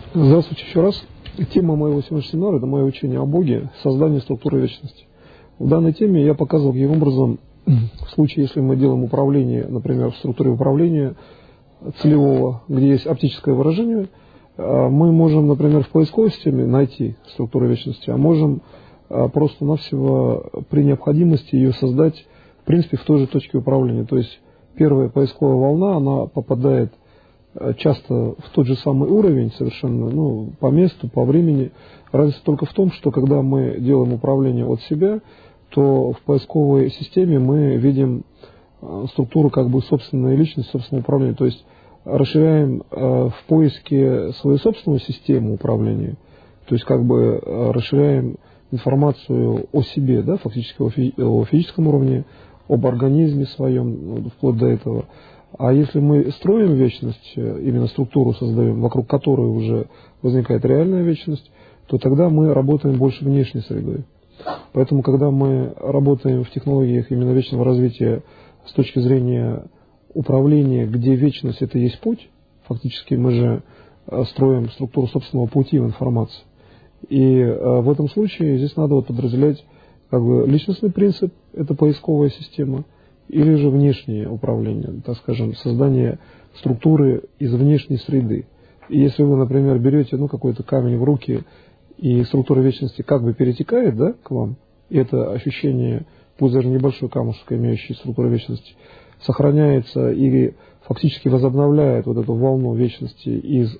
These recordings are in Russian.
Здравствуйте еще раз. Тема моего сегодняшнего семинара – это мое учение о Боге, создание структуры вечности. В данной теме я показывал, каким образом, в случае, если мы делаем управление, например, в структуре управления целевого, где есть оптическое выражение, мы можем, например, в поисковой системе найти структуру вечности, а можем просто-навсего при необходимости ее создать, в принципе, в той же точке управления. То есть первая поисковая волна, она попадает часто в тот же самый уровень совершенно, по месту, по времени. Разница только в том, что когда мы делаем управление от себя, то в поисковой системе мы видим структуру как бы собственной личности, собственного управления. То есть расширяем в поиске свою собственную систему управления, то есть как бы расширяем информацию о себе, да, фактически о физическом уровне, об организме своем, вплоть до этого. А если мы строим вечность, именно структуру создаем, вокруг которой уже возникает реальная вечность, то тогда мы работаем больше внешней средой. Поэтому, когда мы работаем в технологиях именно вечного развития с точки зрения управления, где вечность – это есть путь, фактически мы же строим структуру собственного пути в информации. И в этом случае здесь надо подразделять как бы личностный принцип – это поисковая система, или же внешнее управление, так скажем, создание структуры из внешней среды. И если вы, например, берете какой-то камень в руки, и структура вечности как бы перетекает, да, к вам, и это ощущение, пусть даже небольшой камушек, имеющий структуру вечности, сохраняется и фактически возобновляет вот эту волну вечности из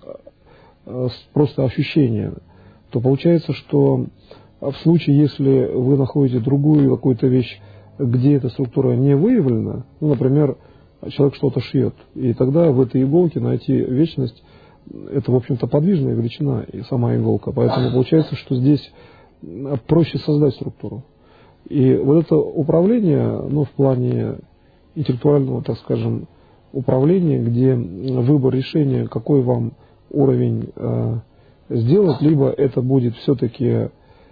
просто ощущения, то получается, что в случае, если вы находите другую какую-то вещь, где эта структура не выявлена, например, человек что-то шьет, и тогда в этой иголке найти вечность, это, в общем-то, подвижная величина и сама иголка, поэтому получается, что здесь проще создать структуру. И вот это управление, в плане интеллектуального, так скажем, управления, где выбор решения, какой вам уровень сделать, либо это будет все-таки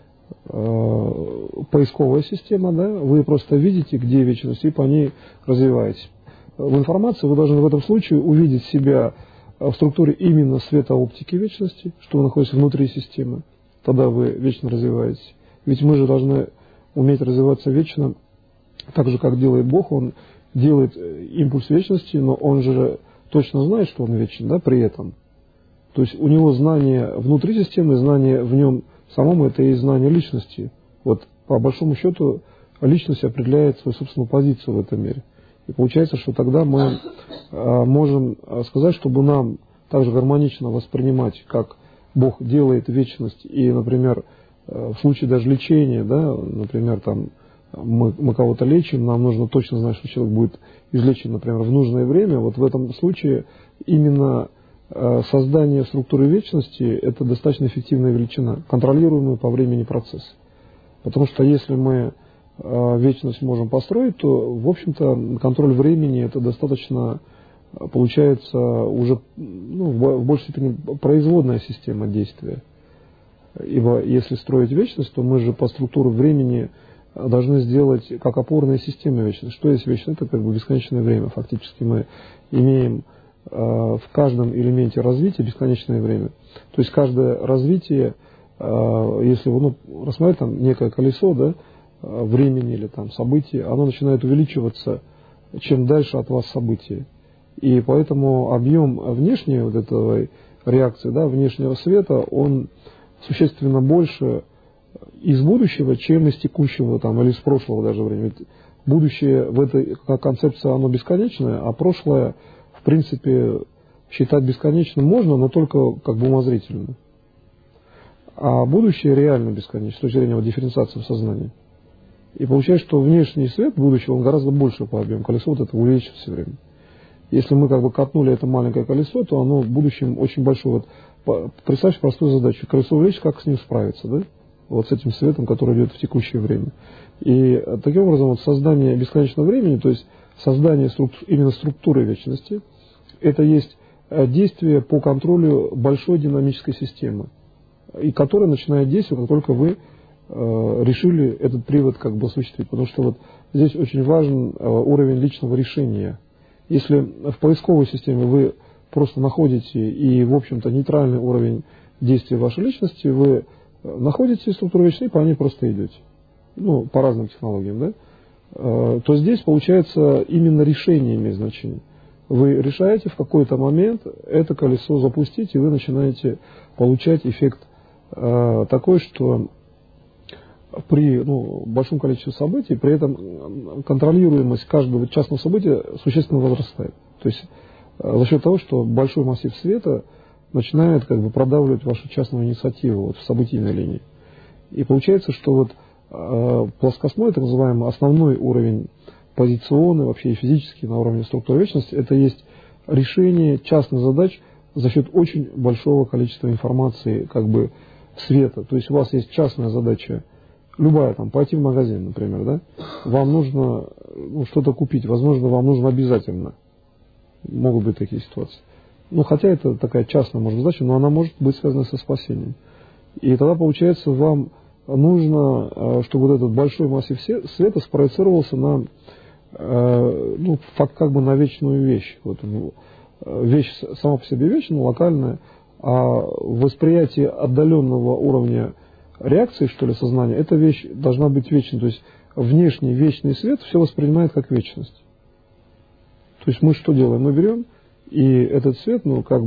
поисковая система, да, вы просто видите, где вечность, и по ней развиваетесь. В информации вы должны в этом случае увидеть себя в структуре именно светооптики вечности, что вы находитесь внутри системы, тогда вы вечно развиваетесь. Ведь мы же должны уметь развиваться вечно, так же, как делает Бог, Он делает импульс вечности, но Он же точно знает, что Он вечен, да, при этом. То есть у него знание внутри системы, знание в нем самому, это и знание личности. По большому счету личность определяет свою собственную позицию в этом мире. И получается, что тогда мы можем сказать, чтобы нам также гармонично воспринимать, как Бог делает вечность, и, например, в случае даже лечения, да, например, мы кого-то лечим, нам нужно точно знать, что человек будет излечен, например, в нужное время. В этом случае именно создание структуры вечности – это достаточно эффективная величина, контролируемый по времени процесс. Потому что если мы вечность можем построить, то, в общем-то, контроль времени – это достаточно, получается, уже в большей степени производная система действия. Ибо если строить вечность, то мы же по структуре времени должны сделать как опорная система вечности. Что есть вечность? Это как бы бесконечное время. Фактически мы имеем в каждом элементе развития бесконечное время. То есть каждое развитие, если вы рассмотреть некое колесо, да, времени или событий, оно начинает увеличиваться, чем дальше от вас события. И поэтому объем внешней этой реакции, да, внешнего света, он существенно больше из будущего, чем из текущего или из прошлого даже времени. Ведь будущее в этой концепции оно бесконечное, а прошлое в принципе считать бесконечным можно, но только как бы умозрительно. А будущее реально бесконечно с точки зрения дифференциации в сознании. И получается, что внешний свет будущего, он гораздо больше по объему. Колесо это увеличится все время. Если мы как бы катнули это маленькое колесо, то оно в будущем очень большое. Представьте простую задачу. Колесо увеличить, как с ним справиться, да? С этим светом, который идет в текущее время. И таким образом создание бесконечного времени, то есть создание именно структуры вечности, это есть действие по контролю большой динамической системы, и которая начинает действовать, как только вы решили этот привод как бы осуществить. Потому что здесь очень важен уровень личного решения. Если в поисковой системе вы просто находите и, в общем-то, нейтральный уровень действия вашей личности, вы находите структуру вечности, и по ней просто идете. Ну, по разным технологиям, да? То здесь получается именно решение имеет значение. Вы решаете в какой-то момент это колесо запустить, и вы начинаете получать эффект такой, что при большом количестве событий, при этом контролируемость каждого частного события существенно возрастает. То есть за счет того, что большой массив света начинает как бы продавливать вашу частную инициативу вот, в событийной линии. И получается, что вот плоскостной, так называемый основной уровень позиционный, вообще и физический на уровне структуры вечности, это есть решение частных задач за счет очень большого количества информации, как бы света. То есть у вас есть частная задача, любая, там, пойти в магазин, например, да, вам нужно что-то купить, возможно, вам нужно обязательно. Могут быть такие ситуации. Хотя это такая частная, может быть, задача, но она может быть связана со спасением. И тогда, получается, вам нужно, чтобы вот этот большой массив света спроецировался на, как бы на вечную вещь. Вот, вещь сама по себе вечная, локальная, а восприятие отдаленного уровня реакции, что ли, сознания, эта вещь должна быть вечной. То есть внешний вечный свет все воспринимает как вечность. То есть мы что делаем? Мы берем и этот свет,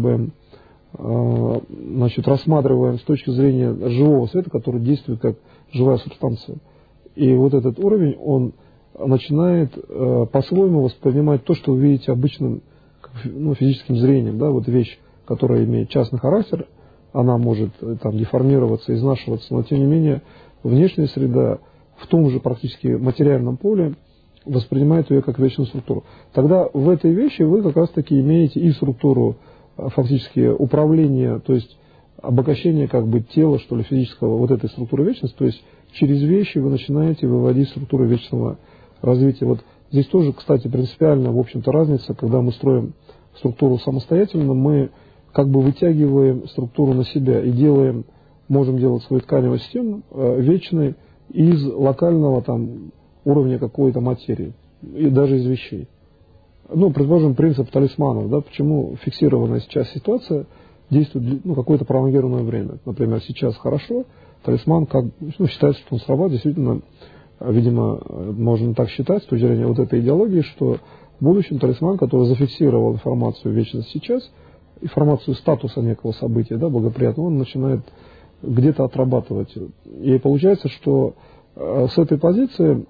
рассматриваем с точки зрения живого света, который действует как живая субстанция. И вот этот уровень, он начинает по-своему воспринимать то, что вы видите обычным физическим зрением. Да? Вот вещь, которая имеет частный характер, она может там деформироваться, изнашиваться, но тем не менее внешняя среда в том же практически материальном поле воспринимает ее как вечную структуру. Тогда в этой вещи вы как раз таки имеете и структуру фактически управления, то есть обогащение как бы тела, что ли, физического вот этой структуры вечности, то есть через вещи вы начинаете выводить структуру вечного развития. Вот здесь тоже, кстати, принципиально, в общем-то, разница, когда мы строим структуру самостоятельно, мы как бы вытягиваем структуру на себя и можем делать свою тканевую систему вечной из локального там уровня какой-то материи, и даже из вещей. Предположим, принцип талисманов, да, почему фиксированная сейчас ситуация действует какое-то пролонгированное время. Например, сейчас хорошо, талисман считается, что он срабатывает, действительно, видимо, можно так считать с точки зрения вот этой идеологии, что в будущем талисман, который зафиксировал информацию вечности сейчас, информацию статуса некого события, да, благоприятного, он начинает где-то отрабатывать. И получается, что с этой позиции,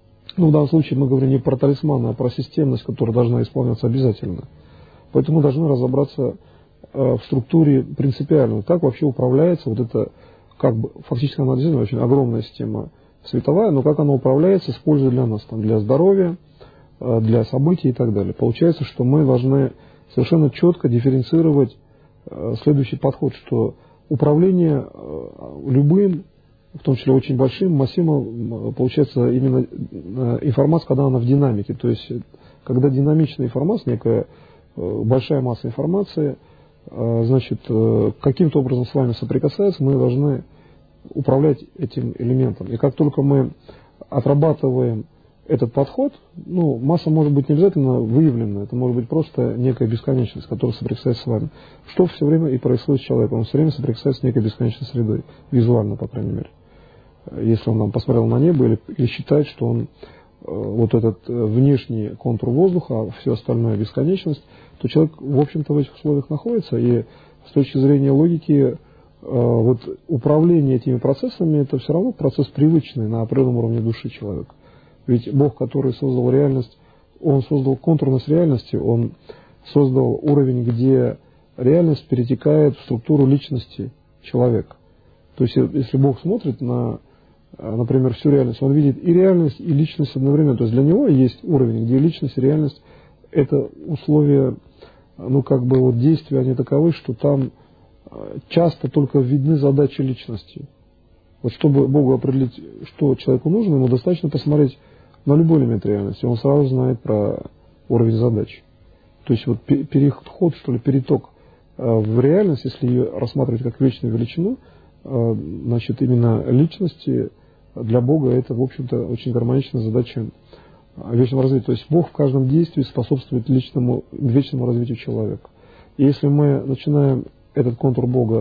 в данном случае мы говорим не про талисманы, а про системность, которая должна исполняться обязательно. Поэтому мы должны разобраться в структуре принципиально, как вообще управляется вот это, как бы, фактически она действительно очень огромная система световая, но как она управляется с пользой для нас, там, для здоровья, для событий и так далее. Получается, что мы должны совершенно четко дифференцировать следующий подход, что управление любым, в том числе очень большим массивом, получается именно информация, когда она в динамике. То есть, когда динамичная информация, некая большая масса информации, значит, каким-то образом с вами соприкасается, мы должны управлять этим элементом. И как только мы отрабатываем этот подход, масса может быть не обязательно выявлена, это может быть просто некая бесконечность, которая соприкасается с вами. Что все время и происходит с человеком, он все время соприкасается с некой бесконечной средой, визуально, по крайней мере. Если он посмотрел на небо или считает, что он вот этот внешний контур воздуха, а все остальное бесконечность, то человек, в общем-то, в этих условиях находится, и с точки зрения логики, вот управление этими процессами, это все равно процесс привычный на определенном уровне души человека. Ведь Бог, который создал реальность, Он создал контурность реальности, Он создал уровень, где реальность перетекает в структуру личности человека. То есть, если Бог смотрит на, например, всю реальность, Он видит и реальность, и личность одновременно. То есть, для Него есть уровень, где личность и реальность – это условия, действия, они таковы, что там часто только видны задачи личности. Вот чтобы Богу определить, что человеку нужно, ему достаточно посмотреть на любой элемент реальности, он сразу знает про уровень задач. То есть вот переход, что ли, переток в реальность, если ее рассматривать как вечную величину, значит, именно личности для Бога это, в общем-то, очень гармоничная задача вечного развития. То есть Бог в каждом действии способствует вечному развитию человека. И если мы начинаем этот контур Бога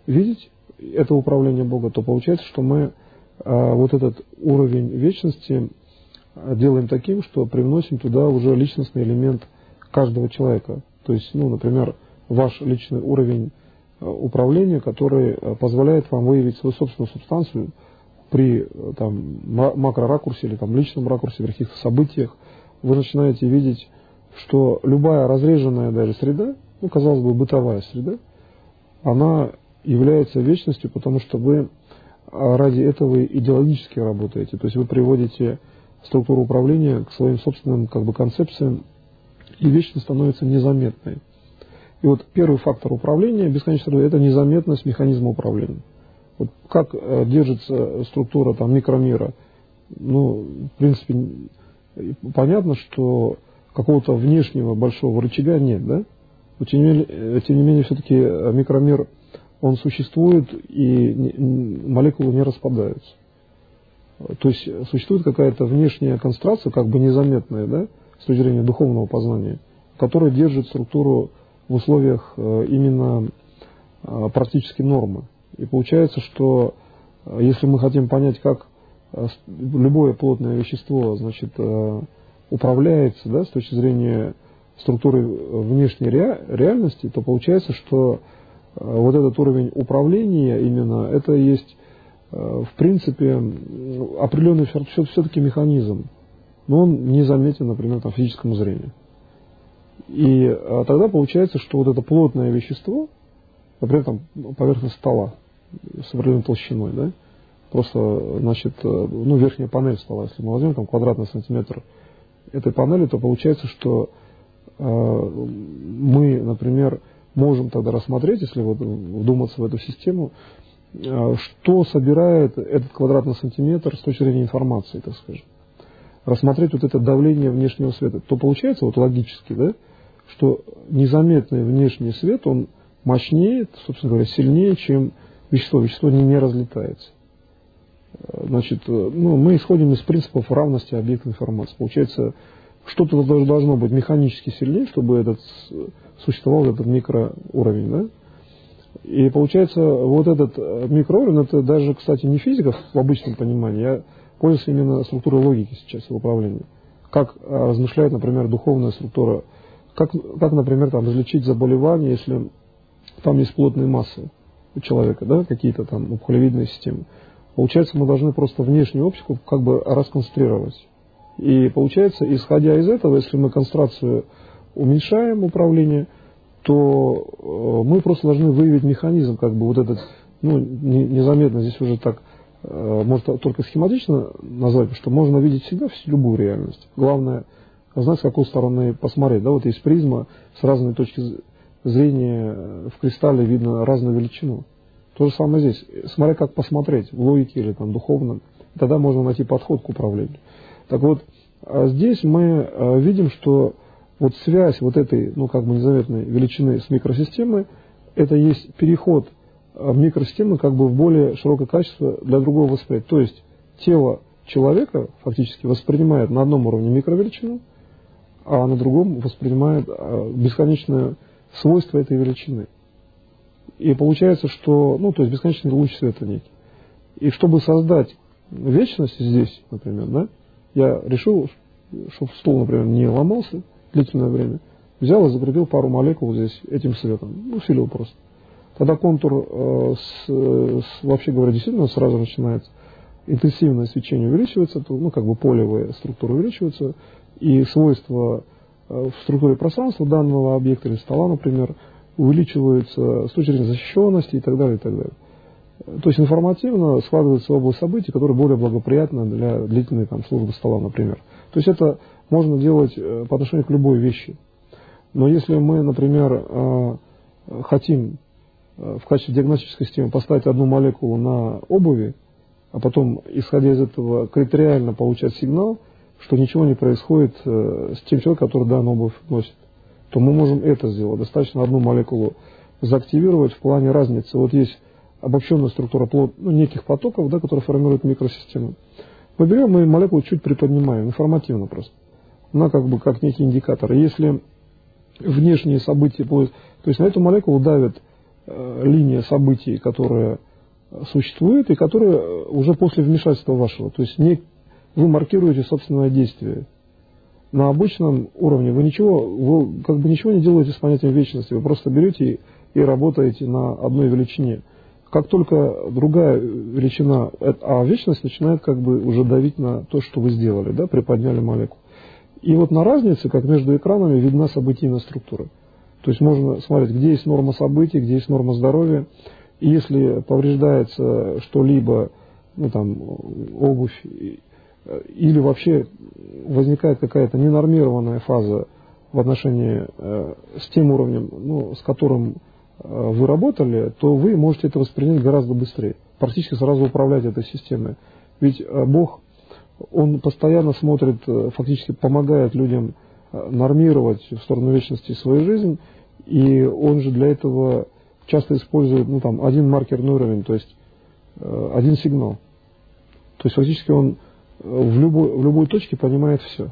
видеть это управление Бога, то получается, что мы вот этот уровень вечности делаем таким, что привносим туда уже личностный элемент каждого человека. То есть, например, ваш личный уровень управления, который позволяет вам выявить свою собственную субстанцию при макроракурсе или личном ракурсе в каких-то событиях. Вы начинаете видеть, что любая разреженная даже среда, казалось бы, бытовая среда, она является вечностью, потому что вы ради этого идеологически работаете. То есть вы приводите структуру управления к своим собственным концепциям, и вечность становится незаметной. И вот первый фактор управления бесконечной средой – это незаметность механизма управления. Вот как держится структура микромира? В принципе, понятно, что какого-то внешнего большого рычага нет, да? Но тем не менее все-таки микромир, он существует, и молекулы не распадаются. То есть существует какая-то внешняя концентрация, незаметная, да, с точки зрения духовного познания, которая держит структуру в условиях именно практически нормы. И получается, что если мы хотим понять, как любое плотное вещество, управляется, да, с точки зрения структуры внешней реальности, то получается, что вот этот уровень управления именно, это есть в принципе определенный все-таки механизм, но он не заметен, например, физическому зрению. И тогда получается, что вот это плотное вещество, например, поверхность стола с определенной толщиной, да, просто, верхняя панель стола, если мы возьмем квадратный сантиметр этой панели, то получается, что мы, например, можем тогда рассмотреть, если вдуматься в эту систему, что собирает этот квадратный сантиметр с точки зрения информации, так скажем. Рассмотреть вот это давление внешнего света, то получается логически, да, что незаметный внешний свет, он мощнее, собственно говоря, сильнее, чем вещество. Вещество не разлетается. Мы исходим из принципов равности объекта информации. Получается, что-то должно быть механически сильнее, чтобы существовал этот микроуровень, да? И получается, вот этот микроуровень, это даже, кстати, не физика в обычном понимании, я пользуюсь именно структурой логики сейчас в управлении. Как размышляет, например, духовная структура, как например, излечить заболевание, если там есть плотные массы у человека, да, какие-то опухолевидные системы. Получается, мы должны просто внешнюю оптику расконцентрировать. И получается, исходя из этого, если мы концентрацию уменьшаем управление, то мы просто должны выявить механизм, незаметно, здесь уже так, можно только схематично назвать, что можно видеть всегда любую реальность. Главное, знать, с какой стороны посмотреть. Да, вот есть призма, с разной точки зрения в кристалле видно разную величину. То же самое здесь. Смотря как посмотреть, в логике или духовно, тогда можно найти подход к управлению. Так вот, здесь мы видим, что связь этой, незаметной величины с микросистемой, это есть переход микросистемы в более широкое качество для другого восприятия. То есть тело человека фактически воспринимает на одном уровне микровеличину, а на другом воспринимает бесконечное свойство этой величины. И получается, что, то есть бесконечный луч света некий. И чтобы создать вечность здесь, например, да, я решил, чтобы стол, например, не ломался длительное время, взял и закрепил пару молекул здесь этим светом, усилил просто. Тогда контур, вообще говоря, действительно сразу начинает интенсивное свечение увеличиваться, полевые структуры увеличиваются, и свойства в структуре пространства данного объекта или стола, например, увеличиваются с точки зрения защищенности и так далее, и так далее. То есть информативно складывается область событий, которая более благоприятна для длительной службы стола, например. То есть это можно делать по отношению к любой вещи. Но если мы, например, хотим в качестве диагностической системы поставить одну молекулу на обуви, а потом, исходя из этого, критериально получать сигнал, что ничего не происходит с тем человеком, который данную обувь носит, то мы можем это сделать. Достаточно одну молекулу заактивировать в плане разницы. Вот есть обобщенная структура неких потоков, да, которые формируют микросистему. Мы берем и молекулу чуть приподнимаем, информативно просто. Она как некий индикатор. Если внешние события, то есть на эту молекулу давит линия событий, которая существует и которая уже после вмешательства вашего. То есть вы маркируете собственное действие. На обычном уровне вы как бы ничего не делаете с понятием вечности. Вы просто берете и работаете на одной величине. Как только другая величина, а вечность начинает как бы уже давить на то, что вы сделали, да, приподняли молекулу. И вот на разнице, как между экранами, видна событийная структура. То есть можно смотреть, где есть норма событий, где есть норма здоровья. И если повреждается что-либо, ну, там, обувь, или вообще возникает какая-то ненормированная фаза в отношении с тем уровнем, ну, с которым вы работали, то вы можете это воспринять гораздо быстрее. Практически сразу управлять этой системой. Ведь Бог, Он постоянно смотрит, фактически помогает людям нормировать в сторону вечности свою жизнь, и Он же для этого часто использует, ну, там, один маркерный уровень, то есть один сигнал. То есть фактически Он в любой точке понимает все.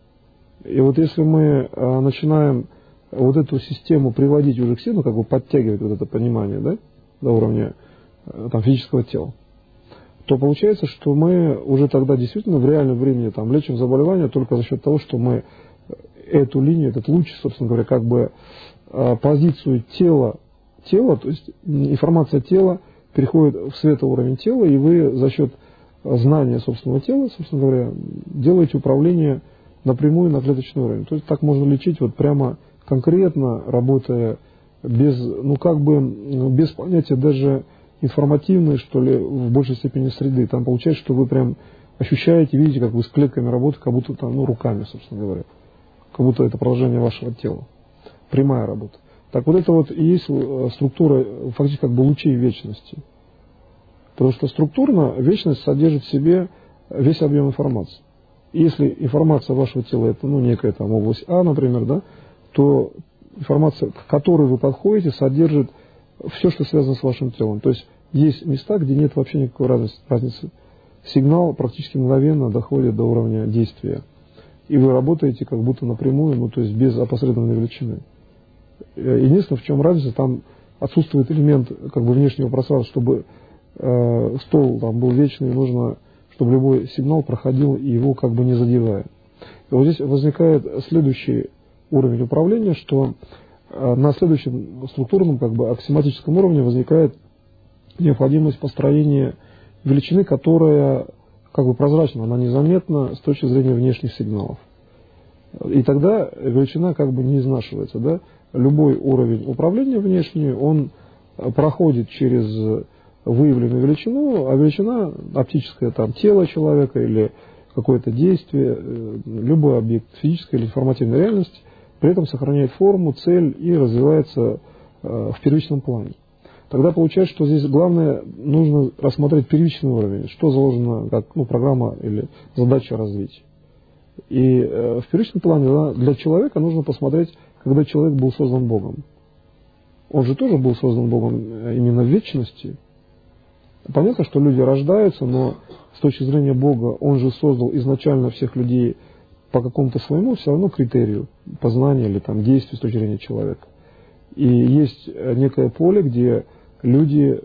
И вот если мы начинаем вот эту систему приводить уже к себе, ну, как бы подтягивать вот это понимание, да, до уровня там, физического тела, то получается, что мы уже тогда действительно в реальном времени там, лечим заболевания только за счет того, что мы эту линию, этот луч, собственно говоря, как бы позицию тела, то есть информация тела переходит в светоуровень тела, и вы за счет знания собственного тела, собственно говоря, делаете управление напрямую на клеточный уровень. То есть так можно лечить вот прямо конкретно, работая без, ну, как бы без понятия даже информативной, что ли, в большей степени среды. Там получается, что вы прям ощущаете, видите, как вы с клетками работаете, как будто там, ну, руками, собственно говоря. Как будто это продолжение вашего тела. Прямая работа. Так вот это вот и есть структура, фактически как бы лучей вечности. Потому что структурно вечность содержит в себе весь объем информации. И если информация вашего тела это, ну, некая там область А, например, да, то информация, к которой вы подходите, содержит все, что связано с вашим телом. То есть места, где нет вообще никакой разницы. Сигнал практически мгновенно доходит до уровня действия. И вы работаете как будто напрямую, ну, то есть без опосредованной величины. Единственное, в чем разница, там отсутствует элемент как бы внешнего пространства, чтобы стол там был вечный, нужно, чтобы любой сигнал проходил, и его как бы не задевая. И вот здесь возникает следующий уровень управления, что на следующем структурном, как бы аксиоматическом уровне возникает необходимость построения величины, которая как бы прозрачна, она незаметна с точки зрения внешних сигналов. И тогда величина как бы не изнашивается. Да? Любой уровень управления внешний, он проходит через выявленную величину, а величина оптическая, там, тело человека или какое-то действие, любой объект физической или информативной реальности, при этом сохраняет форму, цель и развивается в первичном плане. Тогда получается, что здесь главное, нужно рассмотреть первичный уровень, что заложено как, ну, программа или задача развития. И в первичном плане, да, для человека нужно посмотреть, когда человек был создан Богом. Он же тоже был создан Богом именно в вечности. Понятно, что люди рождаются, но с точки зрения Бога Он же создал изначально всех людей по какому-то своему все равно критерию познания или там действий с точки зрения человека. И есть некое поле, где люди,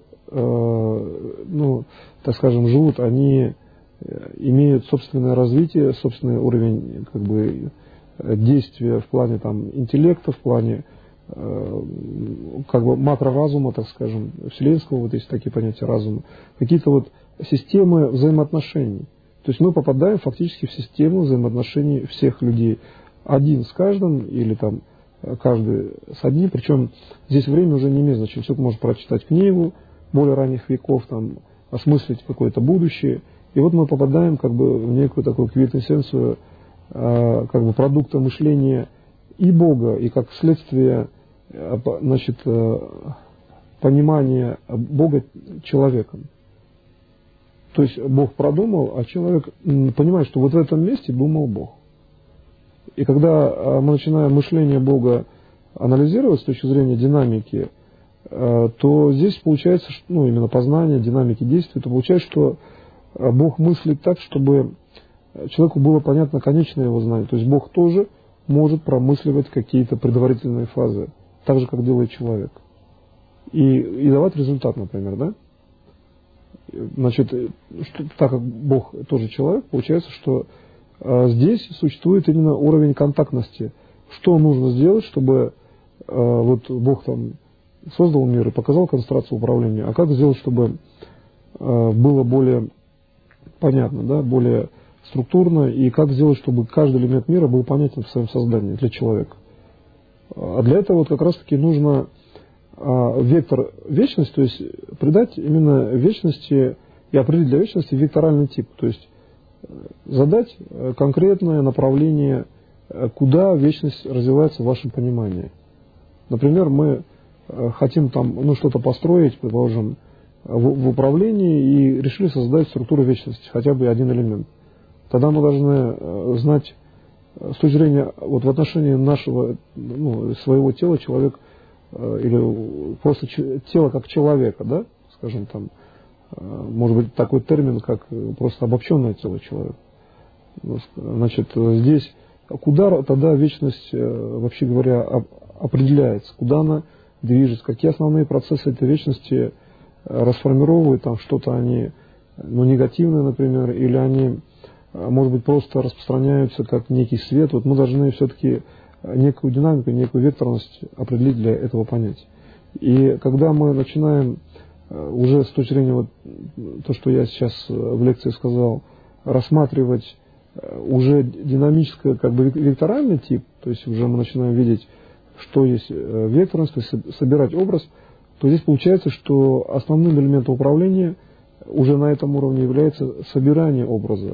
ну, так скажем, живут, они имеют собственное развитие, собственный уровень как бы действия в плане там интеллекта, в плане как бы макроразума, так скажем, вселенского, вот есть такие понятия разума, какие-то вот системы взаимоотношений. То есть мы попадаем фактически в систему взаимоотношений всех людей. Один с каждым или там каждый с одним, причем здесь время уже не имеет значения. Человек может прочитать книгу более ранних веков, там, осмыслить какое-то будущее. И вот мы попадаем как бы в некую такую квинтэссенцию как бы продукта мышления и Бога, и как следствие, значит, понимания Бога человеком. То есть Бог продумал, а человек понимает, что вот в этом месте думал Бог. И когда мы начинаем мышление Бога анализировать с точки зрения динамики, то здесь получается, ну, именно познание, динамики действий, то получается, что Бог мыслит так, чтобы человеку было понятно конечное его знание. То есть Бог тоже может промысливать какие-то предварительные фазы, так же, как делает человек. и давать результат, например, да? Значит, так как Бог тоже человек, получается, что здесь существует именно уровень контактности. Что нужно сделать, чтобы вот Бог там создал мир и показал концентрацию управления, а как сделать, чтобы было более понятно, да, более структурно, и как сделать, чтобы каждый элемент мира был понятен в своем создании для человека. А для этого вот как раз-таки нужно вектор вечности, то есть придать именно вечности и определить для вечности векторальный тип, то есть задать конкретное направление, куда вечность развивается в вашем понимании. Например, мы хотим там что-то построить, предположим, в управлении и решили создать структуру вечности, хотя бы один элемент. Тогда мы должны знать с точки зрения вот в отношении нашего, своего тела, человек или просто тело как человека, да, скажем там, может быть такой термин, как просто обобщенное тело человека. Значит, здесь куда тогда вечность, вообще говоря, определяется, куда она движется, какие основные процессы этой вечности расформировывают, там что-то они, негативное, например, или они, может быть, просто распространяются как некий свет. Вот мы должны все-таки некую динамику, некую векторность определить для этого понятия. И когда мы начинаем уже с точки зрения вот то, что я сейчас в лекции сказал, рассматривать уже динамический, как бы векторальный тип, то есть уже мы начинаем видеть, что есть векторность, то есть собирать образ, то здесь получается, что основным элементом управления уже на этом уровне является собирание образа.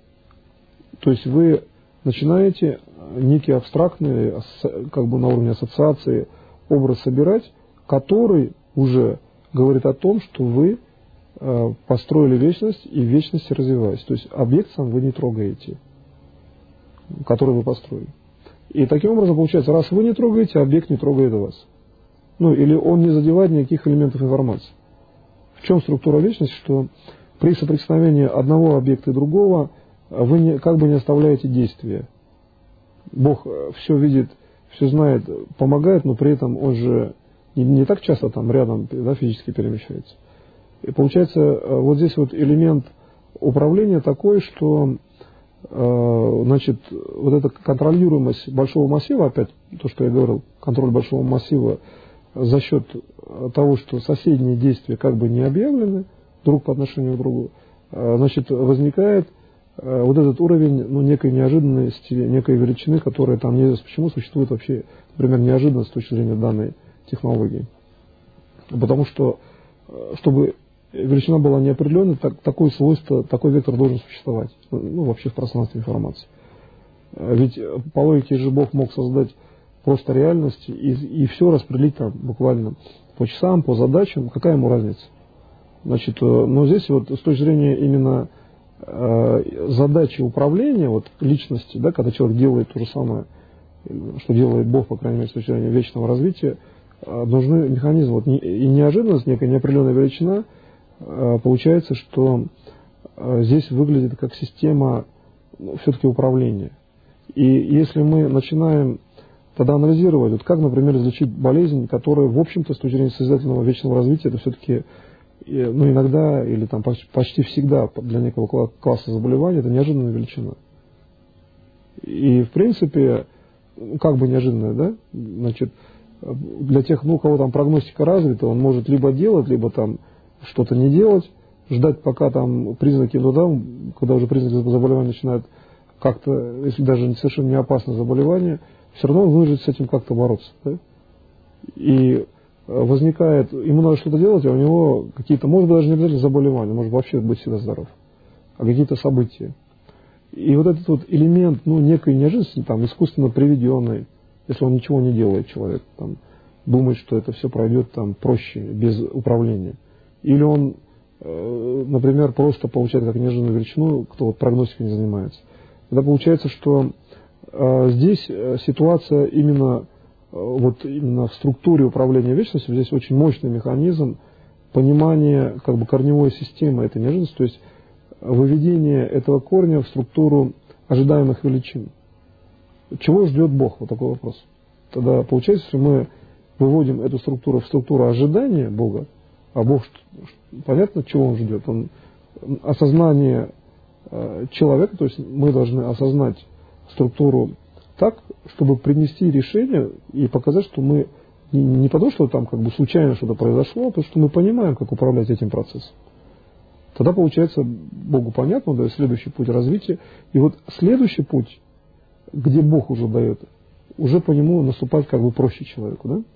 То есть вы начинаете некий абстрактный, как бы на уровне ассоциации, образ собирать, который уже говорит о том, что вы построили вечность и в вечности развиваетесь. То есть объект сам вы не трогаете, который вы построили. И таким образом получается, раз вы не трогаете, объект не трогает вас. Или он не задевает никаких элементов информации. В чем структура вечности, что при соприкосновении одного объекта и другого вы как бы не оставляете действия. Бог все видит, все знает, помогает, но при этом он же не так часто там рядом, да, физически перемещается. И получается, вот здесь вот элемент управления такой, что значит, вот эта контролируемость большого массива, опять то, что я говорил, контроль большого массива за счет того, что соседние действия как бы не объявлены друг по отношению к другу, значит, возникает вот этот уровень некой неожиданности, некой величины, которая там неизвестно почему существует вообще, например, неожиданность с точки зрения данной технологии. Потому что, чтобы величина была неопределенной, такое свойство, такой вектор должен существовать, вообще в пространстве информации. Ведь по логике же Бог мог создать просто реальность и все распределить там буквально по часам, по задачам, какая ему разница? Значит, но здесь вот с точки зрения именно задачи управления, вот личности, да, когда человек делает то же самое, что делает Бог, по крайней мере, с точки зрения вечного развития, нужны механизмы, вот, и неожиданность, некая неопределенная величина, получается, что здесь выглядит как система все-таки управления. И если мы начинаем тогда анализировать, вот как, например, излечить болезнь, которая, в общем-то, с точки зрения созидательного вечного развития, это все-таки, иногда или там почти всегда для некого класса заболеваний это неожиданная величина. И, в принципе, как бы неожиданная, да, значит, для тех, у кого там прогностика развита, он может либо делать, либо там что-то не делать, ждать, пока там признаки, когда уже признаки заболевания начинают как-то, если даже совершенно не опасное заболевание, все равно он вынужден с этим как-то бороться. Да? И возникает, ему надо что-то делать, а у него какие-то, может быть, даже не обязательно заболевания, может вообще быть всегда здоров, а какие-то события. И вот этот вот элемент, некой неожиданности, там, искусственно приведенный, если он ничего не делает, человек, там, думает, что это все пройдет там проще, без управления. Или он, например, просто получает как неожиданную величину, кто вот прогностикой не занимается. Тогда получается, что здесь ситуация именно в структуре управления вечностью, здесь очень мощный механизм понимания как бы корневой системы этой неожиданности, то есть выведение этого корня в структуру ожидаемых величин. Чего ждет Бог? Вот такой вопрос. Тогда получается, что мы выводим эту структуру в структуру ожидания Бога, а Бог, понятно, чего Он ждет? Он осознание человека, то есть мы должны осознать структуру так, чтобы принести решение и показать, что мы не потому, что там как бы случайно что-то произошло, а потому что мы понимаем, как управлять этим процессом. Тогда получается Богу понятно, да, следующий путь развития. И вот следующий путь, где Бог уже дает, уже по нему наступать как бы проще человеку, да?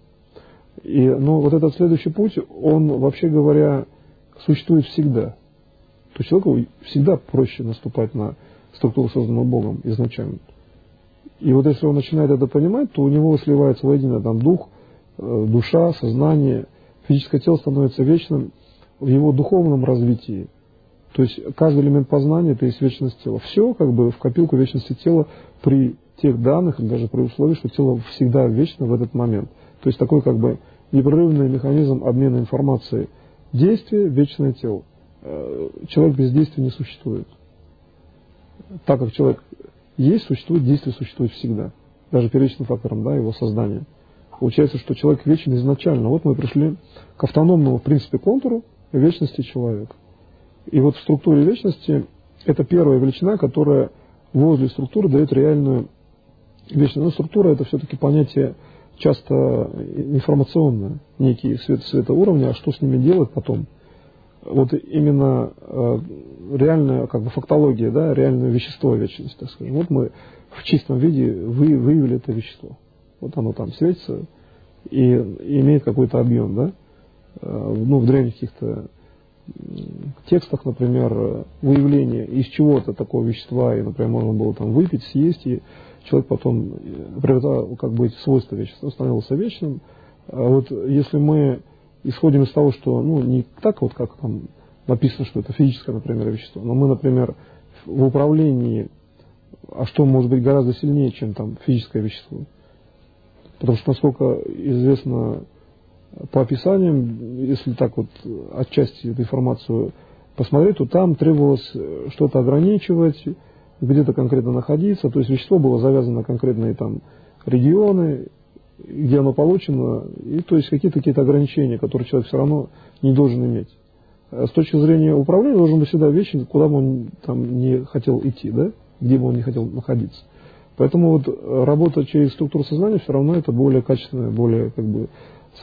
Но вот этот следующий путь, он, вообще говоря, существует всегда. То есть человеку всегда проще наступать на структуру, созданную Богом изначально. И вот если он начинает это понимать, то у него сливается воедино там дух, душа, сознание, физическое тело становится вечным в его духовном развитии. То есть каждый элемент познания – это есть вечность тела. Все как бы в копилку вечности тела при тех данных, даже при условии, что тело всегда вечно в этот момент. То есть такой как бы непрерывный механизм обмена информацией. Действие – вечное тело. Человек без действия не существует. Так как человек есть, существует, действие существует всегда. Даже первичным фактором, да, его создания. Получается, что человек вечен изначально. Вот мы пришли к автономному, в принципе, контуру вечности человека. И вот в структуре вечности это первая величина, которая возле структуры дает реальную вечность. Но структура – это все-таки понятие часто информационное, некие светоуровни, а что с ними делать потом? Вот именно реальная как бы фактология, да, реальное вещество вечности, так скажем. Вот мы в чистом виде выявили это вещество. Вот оно там светится и имеет какой-то объем, да. В древних каких-то текстах, например, выявление из чего-то такого вещества, и, например, можно было там выпить, съесть, и человек потом приобретал как бы эти свойства вещества, становился вечным. А вот если мы исходим из того, что, не так вот, как там написано, что это физическое, например, вещество, но мы, например, в управлении, а что может быть гораздо сильнее, чем там физическое вещество? Потому что, насколько известно по описаниям, если так вот отчасти эту информацию посмотреть, то там требовалось что-то ограничивать, где-то конкретно находиться, то есть вещество было завязано на конкретные там регионы, где оно получено, и то есть какие-то ограничения, которые человек все равно не должен иметь. С точки зрения управления должен быть всегда вечен, куда бы он там не хотел идти, да, где бы он не хотел находиться. Поэтому вот работа через структуру сознания все равно это более качественная, более как бы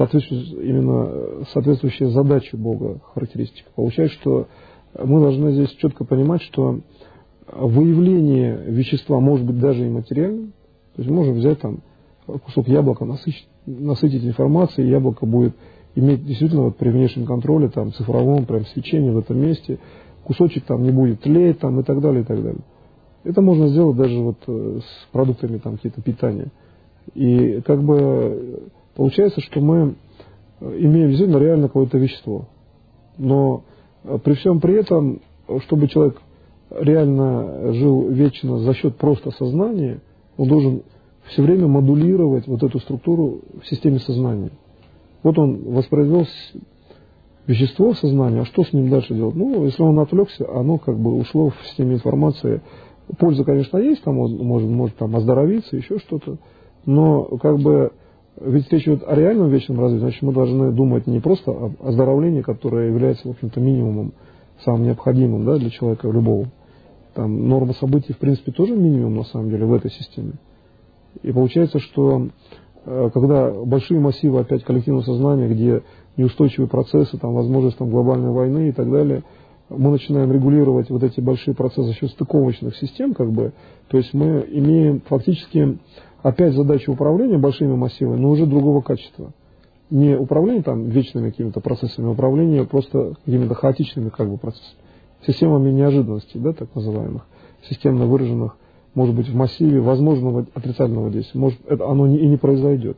соответствующая задаче Бога характеристика. Получается, что мы должны здесь четко понимать, что выявление вещества может быть даже и материальным. То есть мы можем взять там кусок яблока, насытить информацией, и яблоко будет иметь действительно вот при внешнем контроле, там, цифровом, прям свечении в этом месте, кусочек там не будет тлеть там, и так далее, и так далее. Это можно сделать даже вот с продуктами там какие-то питания. И как бы получается, что мы имеем действительно реально какое-то вещество. Но при всем при этом, чтобы человек реально жил вечно за счет просто сознания, он должен все время модулировать вот эту структуру в системе сознания. Вот он воспроизвел вещество в сознании, а что с ним дальше делать? Если он отвлекся, оно как бы ушло в системе информации. Польза, конечно, есть, там может там оздоровиться, еще что-то, но как бы ведь речь идет о реальном вечном развитии, значит, мы должны думать не просто об оздоровлении, которое является, в общем-то, минимумом, самым необходимым, да, для человека любого. Там норма событий, в принципе, тоже минимум, на самом деле, в этой системе. И получается, что когда большие массивы опять коллективного сознания, где неустойчивые процессы, там, возможность там, глобальной войны и так далее, мы начинаем регулировать вот эти большие процессы за счет стыковочных систем, как бы, то есть мы имеем фактически опять задачу управления большими массивами, но уже другого качества. Не управление там вечными какими-то процессами, а управление просто какими-то хаотичными как бы процессами, системами неожиданностей, да, так называемых, системно выраженных, может быть, в массиве возможного отрицательного действия. Может, оно и не произойдет.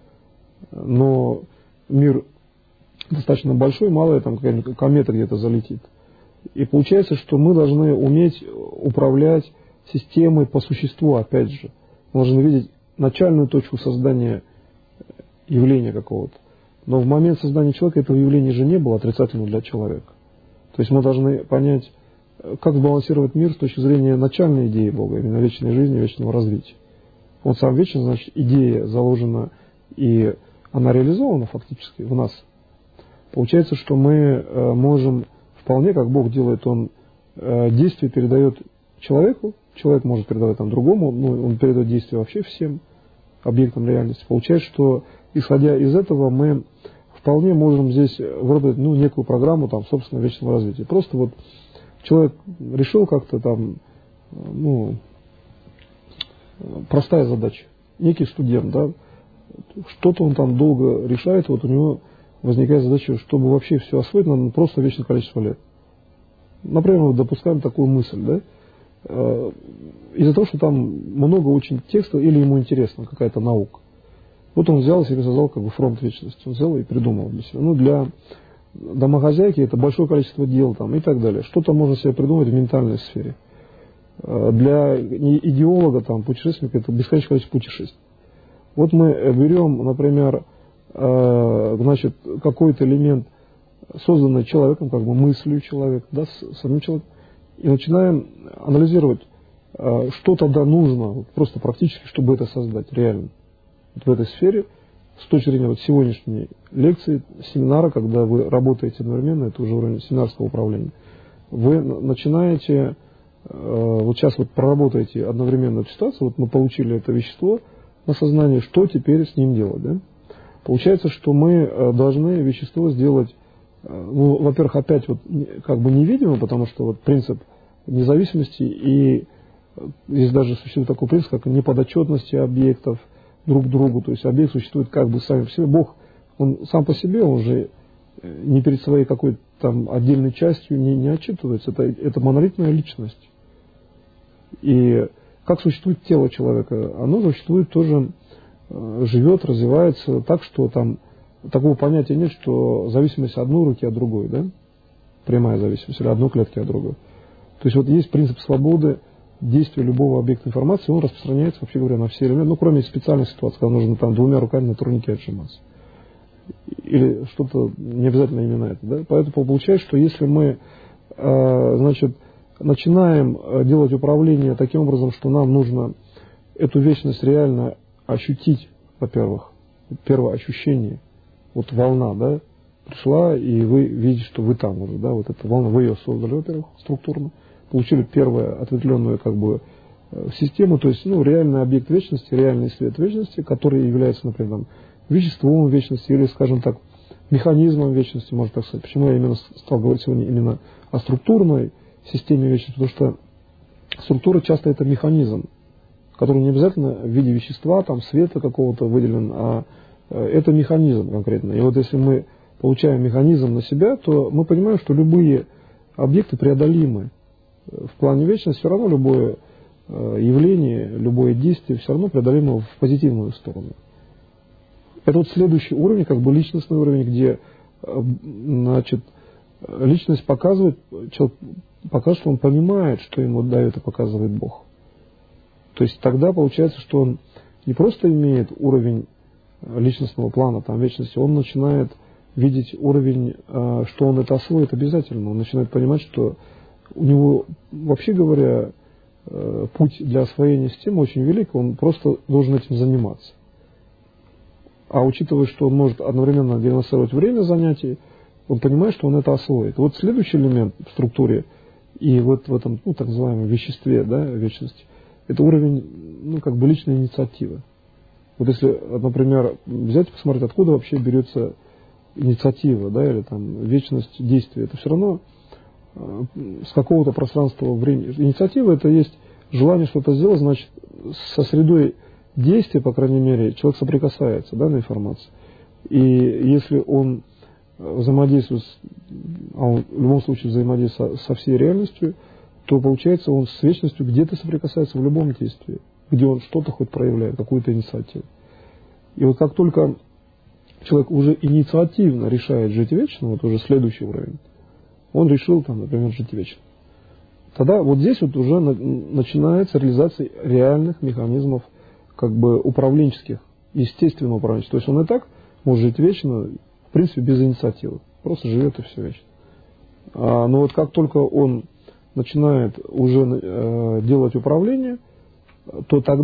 Но мир достаточно большой, малая там какая-нибудь комета где-то залетит. И получается, что мы должны уметь управлять системой по существу, опять же. Мы должны видеть начальную точку создания явления какого-то. Но в момент создания человека этого явления же не было отрицательным для человека. То есть мы должны понять, как сбалансировать мир с точки зрения начальной идеи Бога, именно вечной жизни, вечного развития. Он сам вечен, значит, идея заложена и она реализована фактически в нас, получается, что мы можем вполне, как Бог делает, Он действие передает человеку, человек может передавать там другому, ну, он передает действие вообще всем объектам реальности. Получается, что исходя из этого мы вполне можем здесь выработать некую программу там, собственного вечного развития. Просто вот человек решил как-то там, простая задача. Некий студент, да, что-то он там долго решает, вот у него возникает задача, чтобы вообще все освоить, надо просто вечное количество лет. Например, мы допускаем такую мысль, да, из-за того, что там много очень текстов или ему интересно какая-то наука. Вот он взял и себе создал как бы фронт вечности, он взял и придумал для себя. Для домохозяйки это большое количество дел там, и так далее. Что-то можно себе придумать в ментальной сфере. Для идеолога, там, путешественника это бесконечное количество путешествий. Вот мы берем, например, значит, какой-то элемент, созданный человеком, как бы мыслью человека, да, самим человеком, и начинаем анализировать, что тогда нужно, просто практически, чтобы это создать реально. Вот в этой сфере, с точки зрения вот сегодняшней лекции, семинара, когда вы работаете одновременно, это уже уровень семинарского управления, вы начинаете, вот сейчас вот проработаете одновременно эту ситуацию, вот мы получили это вещество на сознание, что теперь с ним делать, да? Получается, что мы должны вещество сделать, во-первых, опять вот как бы невидимо, потому что вот принцип независимости, и здесь даже существует такой принцип, как неподотчетности объектов друг другу, то есть объект существует как бы сам по себе. Бог, он сам по себе, он же не перед своей какой-то там отдельной частью не отчитывается, это монолитная личность. И как существует тело человека, оно существует тоже, живет, развивается так, что там такого понятия нет, что зависимость одной руки от другой, да? Прямая зависимость, или одной клетки от другой. То есть вот есть принцип свободы действия любого объекта информации, он распространяется, вообще говоря, на все элементы, кроме специальных ситуаций, когда нужно там двумя руками на турнике отжиматься. Или что-то, не обязательно именно это, да? Поэтому получается, что если мы, значит, начинаем делать управление таким образом, что нам нужно эту вечность реально ощутить, во-первых, первое ощущение, вот волна, да, пришла, и вы видите, что вы там уже, да, вот эта волна, вы ее создали, во-первых, структурно, получили первую ответвленную, как бы, систему, то есть, реальный объект вечности, реальный свет вечности, который является, например, там, веществом вечности, или, скажем так, механизмом вечности, можно так сказать. Почему я именно стал говорить сегодня именно о структурной системе вечности? Потому что структура часто это механизм, который не обязательно в виде вещества, там, света какого-то выделен, а это механизм конкретно. И вот если мы получаем механизм на себя, то мы понимаем, что любые объекты преодолимы. В плане вечности все равно любое явление, любое действие все равно преодолимо в позитивную сторону. Это вот следующий уровень, как бы личностный уровень, где, значит, личность показывает, человек показывает, что он понимает, что ему дает и показывает Бог. То есть тогда получается, что он не просто имеет уровень личностного плана, там, вечности, он начинает видеть уровень, что он это освоит обязательно. Он начинает понимать, что у него, вообще говоря, путь для освоения системы очень велик, он просто должен этим заниматься. А учитывая, что он может одновременно диагностировать время занятий, он понимает, что он это освоит. Вот следующий элемент в структуре и вот в этом, так называемом веществе, да, вечности, это уровень, как бы личной инициативы. Вот если, например, взять и посмотреть, откуда вообще берется инициатива, да, или там вечность действия, это все равно с какого-то пространства времени. Инициатива — это есть желание что-то сделать, значит, со средой действия, по крайней мере, человек соприкасается, да, на информацию. И если он взаимодействует, а он в любом случае взаимодействует со всей реальностью, то получается он с вечностью где-то соприкасается в любом действии, где он что-то хоть проявляет, какую-то инициативу. И вот как только человек уже инициативно решает жить вечно, вот уже следующий уровень, он решил, там, например, жить вечно. Тогда вот здесь вот уже начинается реализация реальных механизмов, как бы управленческих, естественного управленческого. То есть он и так может жить вечно, в принципе, без инициативы. Просто живет и все вечно. Но вот как только он начинает уже делать управление, то тогда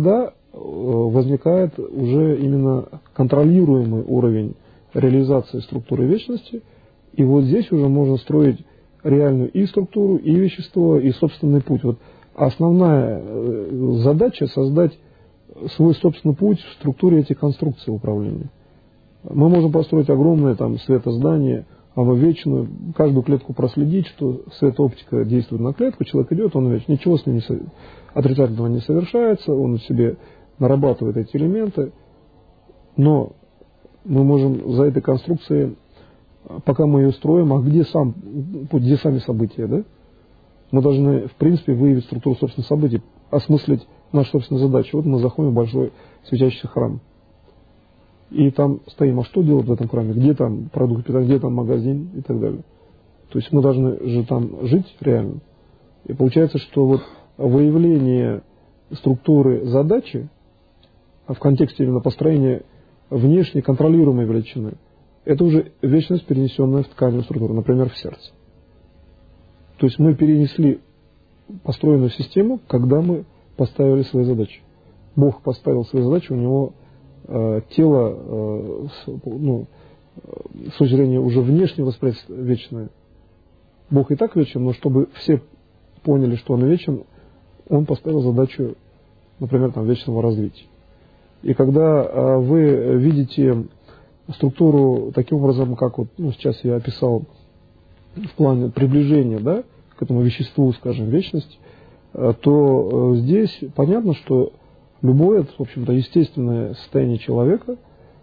возникает уже именно контролируемый уровень реализации структуры вечности, и вот здесь уже можно строить реальную и структуру, и вещество, и собственный путь. Вот основная задача — создать свой собственный путь в структуре этих конструкций управления. Мы можем построить огромное там светоздание, оно вечное, каждую клетку проследить, что светооптика действует на клетку, человек идет, он вечно, ничего с ним отрицательного не совершается, он в себе нарабатывает эти элементы, но мы можем за этой конструкцией, пока мы ее строим, а где сами события, да? Мы должны, в принципе, выявить структуру собственных событий, осмыслить нашу собственную задачу. Вот мы заходим в большой светящийся храм. И там стоим, а что делать в этом храме? Где там продукт питания, где там магазин и так далее. То есть мы должны же там жить реально. И получается, что вот выявление структуры задачи, в контексте именно построения внешней контролируемой величины, это уже вечность, перенесенная в тканевую структуру, например, в сердце. То есть мы перенесли построенную систему, когда мы поставили свои задачи. Бог поставил свои задачи, у него тело, с точки зрения уже внешнего восприятия вечное. Бог и так вечен, но чтобы все поняли, что он вечен, он поставил задачу, например, там, вечного развития. И когда вы видите структуру таким образом, как вот, сейчас я описал в плане приближения, да, к этому веществу, скажем, вечности, то здесь понятно, что любое, в общем-то, естественное состояние человека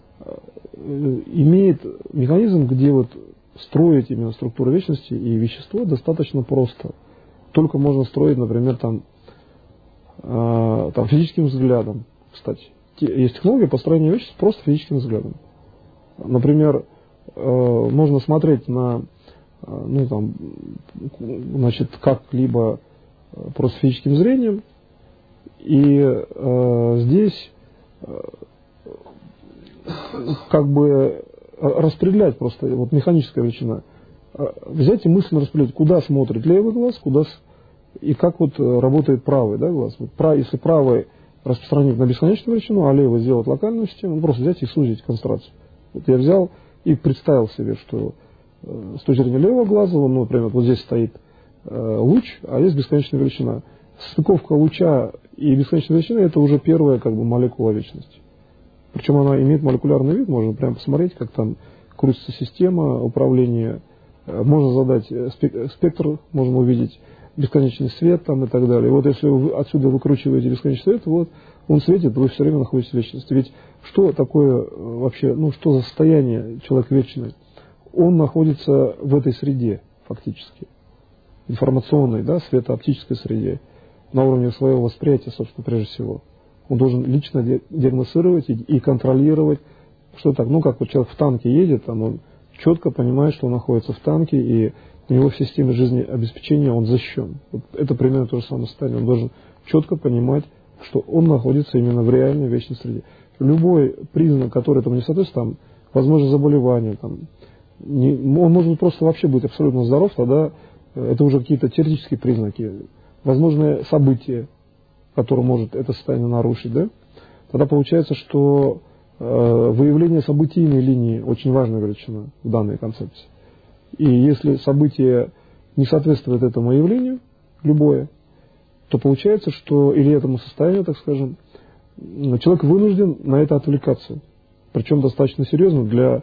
имеет механизм, где вот строить именно структуру вечности и вещество достаточно просто. Только можно строить, например, там физическим взглядом, кстати. Есть технология построения веществ просто физическим взглядом. Например, можно смотреть на, как-либо просто физическим зрением, и здесь как бы распределять просто, вот механическая величина, взять и мысленно распределить, куда смотрит левый глаз, и как вот работает правый, да, глаз. Вот если правый распространить на бесконечную величину, а левый сделать локальную систему, просто взять и сузить концентрацию. Вот я взял и представил себе, что с точки зрения левого глаза, например, вот здесь стоит луч, а есть бесконечная величина. Стыковка луча и бесконечной величины — это уже первая как бы молекула вечности. Причем она имеет молекулярный вид, можно прямо посмотреть, как там крутится система управления. Можно задать спектр, можно увидеть бесконечный свет там и так далее. И вот если вы отсюда выкручиваете бесконечный свет, вот он светит, вы все время находитесь в вечности. Ведь что такое вообще, что за состояние человек вечный? Он находится в этой среде фактически, информационной, да, светооптической среде, на уровне своего восприятия, собственно, прежде всего. Он должен лично диагностировать и контролировать, что так, как вот человек в танке едет, он четко понимает, что он находится в танке, и у него в системе жизнеобеспечения он защищен. Вот это примерно то же самое состояние. Он должен четко понимать, что он находится именно в реальной вечной среде. Любой признак, который этому не соответствует, возможно, заболевание, он может просто вообще быть абсолютно здоров, тогда это уже какие-то теоретические признаки, возможное событие, которое может это состояние нарушить, да? Тогда получается, что выявление событийной линии очень важная величина в данной концепции. И если событие не соответствует этому явлению, любое, то получается, что, или этому состоянию, так скажем, человек вынужден на это отвлекаться. Причем достаточно серьезно. Для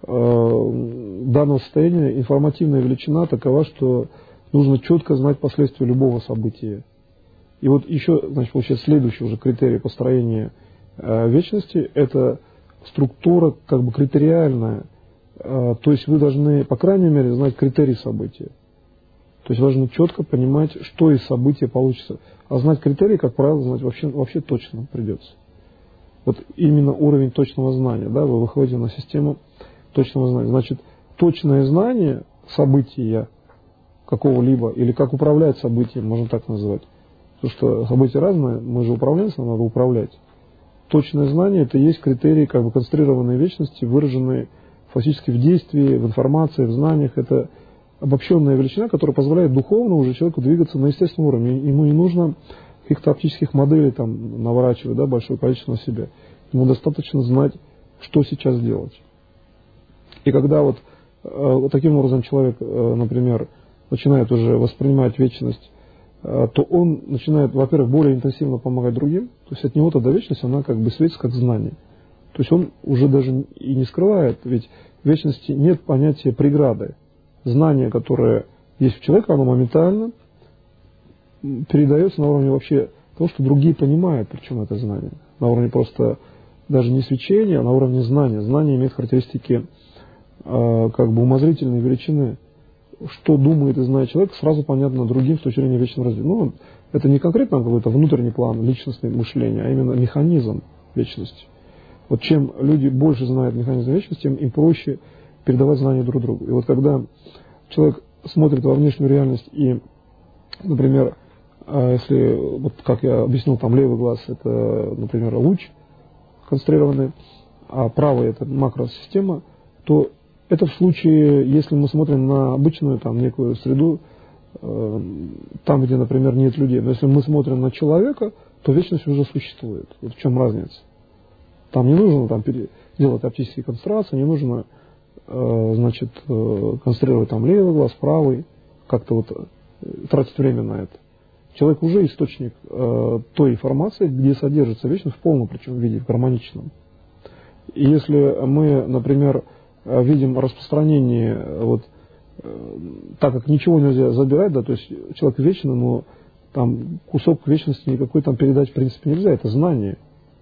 данного состояния информативная величина такова, что нужно четко знать последствия любого события. И вот еще, получается, следующий уже критерий построения вечности — это структура как бы критериальная. То есть вы должны, по крайней мере, знать критерий события. То есть важно четко понимать, что из события получится. А знать критерии, как правило, знать вообще точно придется. Вот именно уровень точного знания, да, вы выходите на систему точного знания. Значит, точное знание события какого-либо, или как управлять событием, можно так назвать. Потому что события разные, мы же управленцы, нам надо управлять. Точное знание — это и есть критерии как бы концентрированной вечности, выраженные фактически в действии, в информации, в знаниях. Это обобщенная величина, которая позволяет духовно уже человеку двигаться на естественном уровне. Ему не нужно каких-то оптических моделей там наворачивать, да, большое количество на себя. Ему достаточно знать, что сейчас делать. И когда вот таким образом человек, например, начинает уже воспринимать вечность, то он начинает, во-первых, более интенсивно помогать другим, то есть от него тогда вечность, она как бы светится как знание. То есть он уже даже и не скрывает, ведь в вечности нет понятия преграды. Знание, которое есть у человека, оно моментально передается на уровне вообще того, что другие понимают, причем это знание. На уровне просто даже не свечения, а на уровне знания. Знание имеет характеристики как бы умозрительной величины. Что думает и знает человек, сразу понятно другим с точки зрения вечного развития. Ну, это не конкретно какой-то внутренний план личностного мышления, а именно механизм вечности. Вот чем люди больше знают механизм вечности, тем им проще передавать знания друг другу. И вот когда человек смотрит во внешнюю реальность и, например, если, вот как я объяснил, там левый глаз это, например, луч концентрированный, а правый это макросистема, то это в случае, если мы смотрим на обычную там некую среду, там, где, например, нет людей. Но если мы смотрим на человека, то вечность уже существует. Вот в чем разница. Там не нужно там, делать оптические концентрации, не нужно значит, концентрировать там левый глаз, правый, как-то вот тратить время на это. Человек уже источник той информации, где содержится вечность в полном, причем виде, в гармоничном. И если мы, например, видим распространение, вот, так как ничего нельзя забирать, да, то есть человек вечный, но там кусок вечности никакой там передать в принципе нельзя, это знание.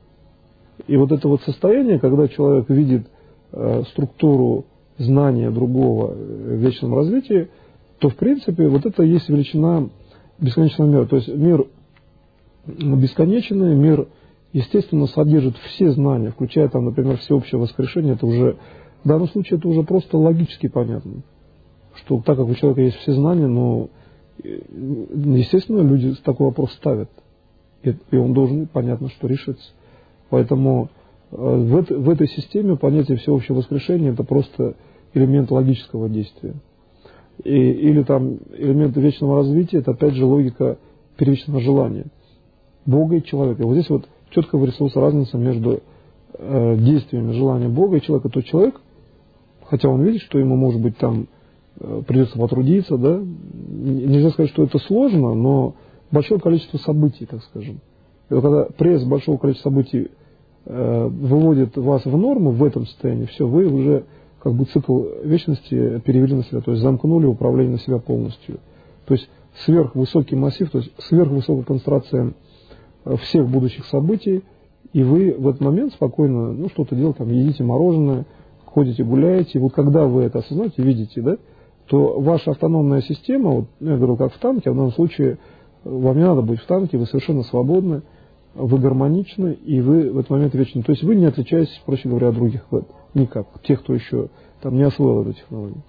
И вот это вот состояние, когда человек видит структуру знания другого в вечном развитии, то в принципе вот это есть величина бесконечного мира. То есть мир бесконечный, мир, естественно, содержит все знания, включая там, например, всеобщее воскрешение, это уже в данном случае это уже просто логически понятно, что так как у человека есть все знания, но, естественно, люди такой вопрос ставят, и он должен, понятно, что решиться. Поэтому в этой системе понятие всеобщего воскрешения это просто элемент логического действия. Или там элемент вечного развития, это опять же логика первичного желания Бога и человека. И вот здесь вот четко вырисовывается разница между действиями желания Бога и человека. То человек, хотя он видит, что ему, может быть, там придется потрудиться, да, нельзя сказать, что это сложно, но большое количество событий, так скажем. И вот когда пресс большого количества событий выводит вас в норму в этом состоянии, все, вы уже как бы цикл вечности перевели на себя, то есть замкнули управление на себя полностью. То есть сверхвысокий массив, то есть сверхвысокая концентрация всех будущих событий, и вы в этот момент спокойно, ну, что-то делаете, там, едите мороженое, ходите, гуляете, и вот когда вы это осознаете, видите, да, то ваша автономная система, вот, я говорю, как в танке, в данном случае вам не надо быть в танке, вы совершенно свободны, вы гармоничны, и вы в этот момент вечны. То есть вы не отличаетесь, проще говоря, от других никак, тех, кто еще там не освоил эту технологию.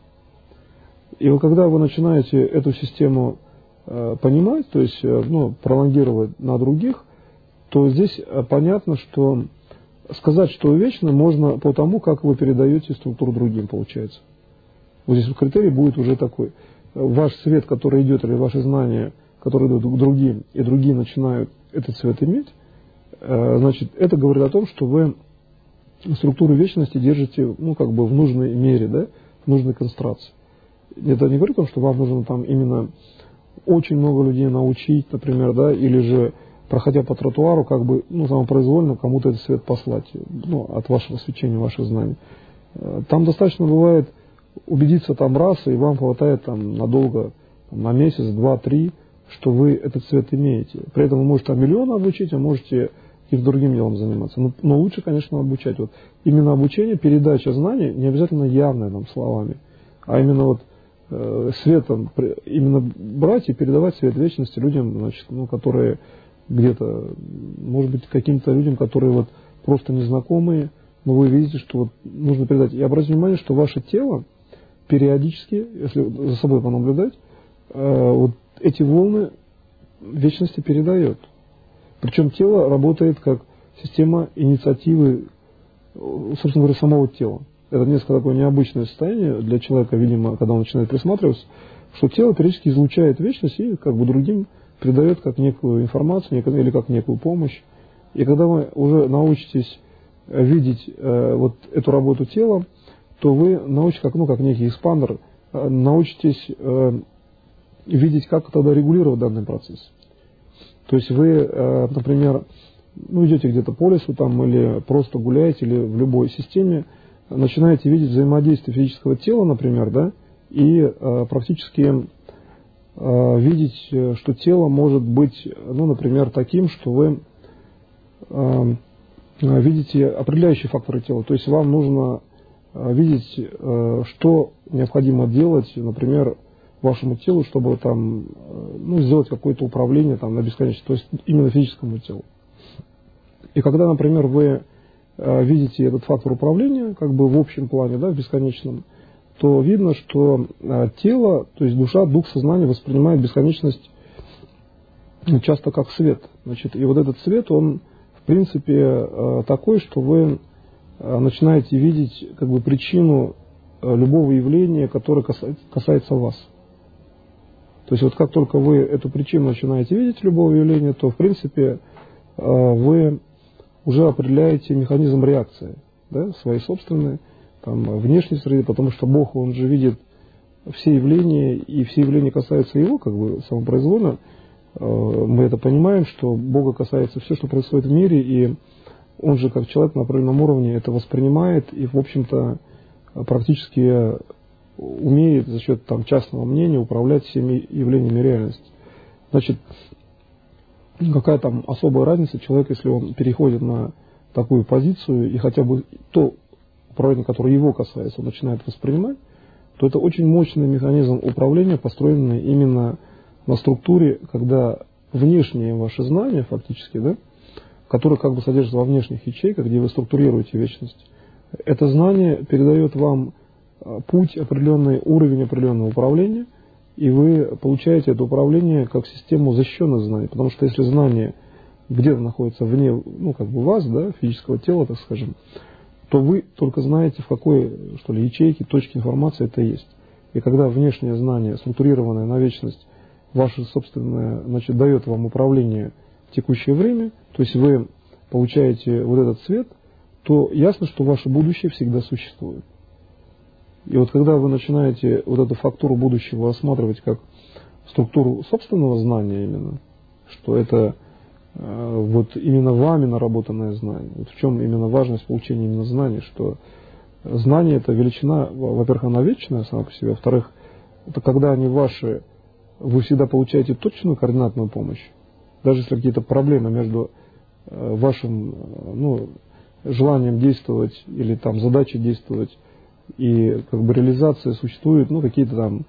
И вот когда вы начинаете эту систему понимать, то есть ну, пролонгировать на других, то здесь понятно, что сказать, что вы вечны, можно по тому, как вы передаете структуру другим, получается. Вот здесь вот критерий будет уже такой. Ваш свет, который идет, или ваши знания, которые идут к другим, и другие начинают этот свет иметь, значит, это говорит о том, что вы структуру вечности держите, ну, как бы в нужной мере, да, в нужной концентрации. Это не говорит о том, что вам нужно там именно очень много людей научить, например, да, или же, проходя по тротуару, как бы, ну, самопроизвольно кому-то этот свет послать, ну, от вашего свечения, ваших знаний. Там достаточно бывает убедиться там раз, и вам хватает там надолго, там, на месяц, два, три, что вы этот свет имеете. При этом вы можете там миллион обучить, а можете и другим делом заниматься. Но лучше, конечно, обучать. Вот именно обучение, передача знаний, не обязательно явная там словами, а именно вот светом, именно брать и передавать свет вечности людям, значит, ну, которые где-то, может быть, каким-то людям, которые вот просто незнакомые, но вы видите, что вот нужно передать. И обратите внимание, что ваше тело периодически, если за собой понаблюдать, вот эти волны вечности передает. Причем тело работает как система инициативы, собственно говоря, самого тела. Это несколько такое необычное состояние для человека, видимо, когда он начинает присматриваться, что тело периодически излучает вечность и как бы другим придает как некую информацию или как некую помощь. И когда вы уже научитесь видеть вот эту работу тела, то вы научитесь, как некий экспандер, научитесь видеть, как тогда регулировать данный процесс. То есть вы, например, идете где-то по лесу там, или просто гуляете, или в любой системе, начинаете видеть взаимодействие физического тела, например, да, и практически видеть, что тело может быть, например, таким, что вы видите определяющие факторы тела. То есть вам нужно видеть, что необходимо делать, например, вашему телу, чтобы там, сделать какое-то управление там, на бесконечность, то есть именно физическому телу. И когда, например, вы видите этот фактор управления, как бы в общем плане, да, в бесконечном, то видно, что тело, то есть душа, дух, сознание воспринимает бесконечность часто как свет. Значит, и вот этот свет, он в принципе такой, что вы начинаете видеть как бы причину любого явления, которое касается вас. То есть вот как только вы эту причину начинаете видеть любого явления, то в принципе вы уже определяете механизм реакции, да, своей собственной, там, внешней среды, потому что Бог, Он же видит все явления, и все явления касаются Его, как бы самопроизвольно. Мы это понимаем, что Бога касается все, что происходит в мире, и Он же как человек на определенном уровне это воспринимает и, в общем-то, практически умеет за счет там, частного мнения управлять всеми явлениями реальности. Значит, какая там особая разница, человек, если он переходит на такую позицию, и хотя бы то управление, которое его касается, он начинает воспринимать, то это очень мощный механизм управления, построенный именно на структуре, когда внешние ваши знания, фактически, да, которые как бы содержатся во внешних ячейках, где вы структурируете вечность, это знание передает вам путь, определенный уровень определенного управления, и вы получаете это управление как систему защищенных знаний. Потому что если знание где-то находится вне, вас, да, физического тела, так скажем, то вы только знаете, в какой, ячейке, точке информации это есть. И когда внешнее знание, структурированное на вечность, ваше собственное, дает вам управление в текущее время, то есть вы получаете вот этот свет, то ясно, что ваше будущее всегда существует. И вот когда вы начинаете вот эту фактуру будущего рассматривать как структуру собственного знания именно, что это вот именно вами наработанное знание, вот в чем именно важность получения именно знаний, что знание это величина, во-первых, она вечная сама по себе, во-вторых, это когда они ваши, вы всегда получаете точную координатную помощь, даже если какие-то проблемы между вашим желанием действовать или там задачей действовать и как бы реализация существует, какие-то там,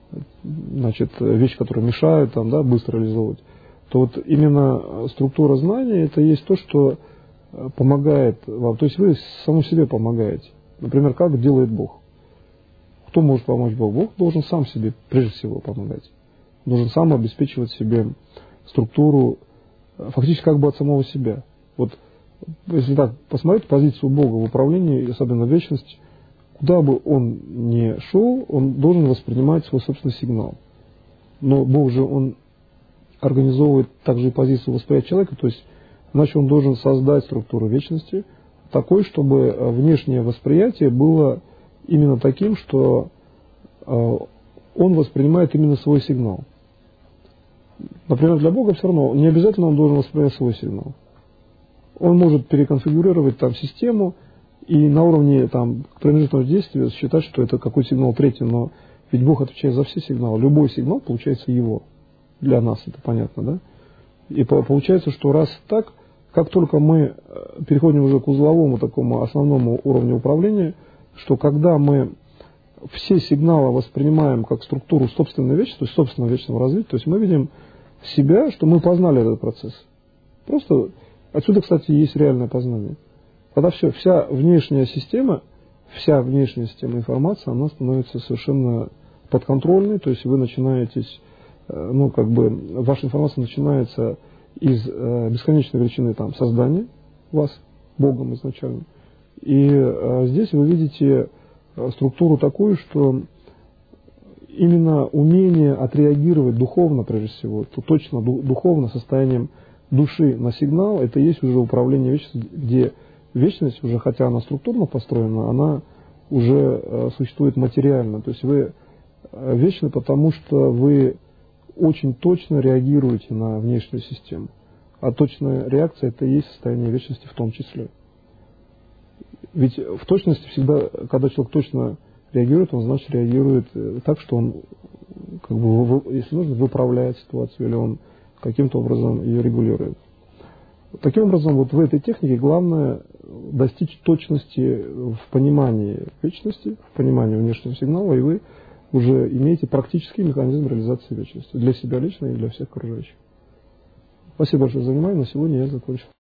вещи, которые мешают там, да, быстро реализовывать, то вот именно структура знания это есть то, что помогает вам, то есть вы самому себе помогаете. Например, как делает Бог. Кто может помочь Богу? Бог должен сам себе прежде всего помогать. Должен сам обеспечивать себе структуру, фактически как бы от самого себя. Вот если так посмотреть позицию Бога в управлении, особенно в вечности, куда бы он ни шел, он должен воспринимать свой собственный сигнал. Но Бог же, он организовывает также и позицию восприятия человека, то есть, иначе он должен создать структуру вечности такой, чтобы внешнее восприятие было именно таким, что он воспринимает именно свой сигнал. Например, для Бога все равно, не обязательно он должен воспринимать свой сигнал. Он может переконфигурировать там систему и на уровне там промежуточного действия считать, что это какой-то сигнал третий, но ведь Бог отвечает за все сигналы. Любой сигнал получается его. Для нас это понятно, да? И получается, что раз так, как только мы переходим уже к узловому такому основному уровню управления, что когда мы все сигналы воспринимаем как структуру собственной вечности, то есть собственного вечного развития, то есть мы видим себя, что мы познали этот процесс. Просто отсюда, кстати, есть реальное познание. Когда вся внешняя система информации, она становится совершенно подконтрольной, то есть вы начинаетесь, ваша информация начинается из бесконечной величины там, создания вас, Богом изначально. И здесь вы видите структуру такую, что именно умение отреагировать духовно, прежде всего, то точно духовно, состоянием души на сигнал, это и есть уже управление вечностью, где вечность, уже хотя она структурно построена, она уже существует материально. То есть вы вечны, потому что вы очень точно реагируете на внешнюю систему. А точная реакция – это и есть состояние вечности в том числе. Ведь в точности всегда, когда человек точно реагирует, он, значит, реагирует так, что он, как бы, если нужно, выправляет ситуацию, или он каким-то образом ее регулирует. Таким образом, вот в этой технике главное достичь точности в понимании вечности, в понимании внешнего сигнала, и вы уже имеете практический механизм реализации вечности для себя лично и для всех окружающих. Спасибо большое за внимание. На сегодня я закончил.